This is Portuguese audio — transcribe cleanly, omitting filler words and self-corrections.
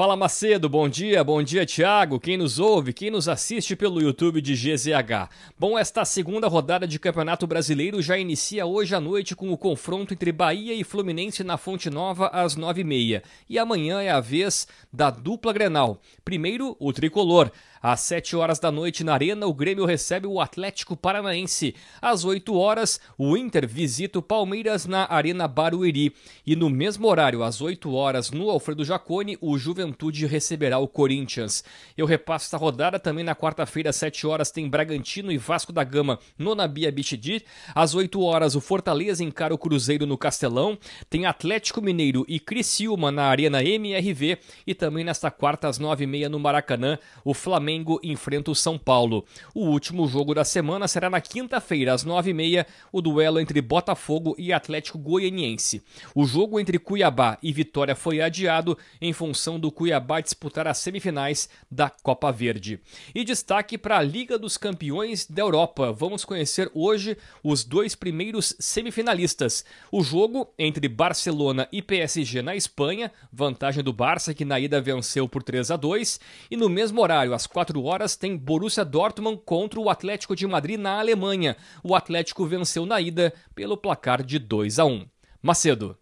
Fala Macedo, bom dia Thiago, quem nos ouve, quem nos assiste pelo YouTube de GZH. Bom, esta segunda rodada de Campeonato Brasileiro já inicia hoje à noite com o confronto entre Bahia e Fluminense na Fonte Nova às 9h30. E amanhã é a vez da dupla Grenal. Primeiro, o Tricolor. Às 7 horas da noite na Arena, o Grêmio recebe o Atlético Paranaense. Às 8 horas, o Inter visita o Palmeiras na Arena Barueri. E no mesmo horário, às 8 horas, no Alfredo Jaconi, o Juventude receberá o Corinthians. Eu repasso esta rodada também na quarta-feira, às 7 horas, tem Bragantino e Vasco da Gama no Nabia Bichedi. Às 8 horas, o Fortaleza encara o Cruzeiro no Castelão. Tem Atlético Mineiro e Criciúma na Arena MRV. E também nesta quarta, às 9h30, no Maracanã, o Flamengo enfrenta o São Paulo. O último jogo da semana será na quinta-feira, às 9h30, o duelo entre Botafogo e Atlético Goianiense. O jogo entre Cuiabá e Vitória foi adiado em função do Cuiabá disputar as semifinais da Copa Verde. E destaque para a Liga dos Campeões da Europa. Vamos conhecer hoje os dois primeiros semifinalistas. O jogo entre Barcelona e PSG na Espanha, vantagem do Barça que na ida venceu por 3-2, e no mesmo horário, às 4 horas, tem Borussia Dortmund contra o Atlético de Madrid na Alemanha. O Atlético venceu na ida pelo placar de 2-1. Macedo.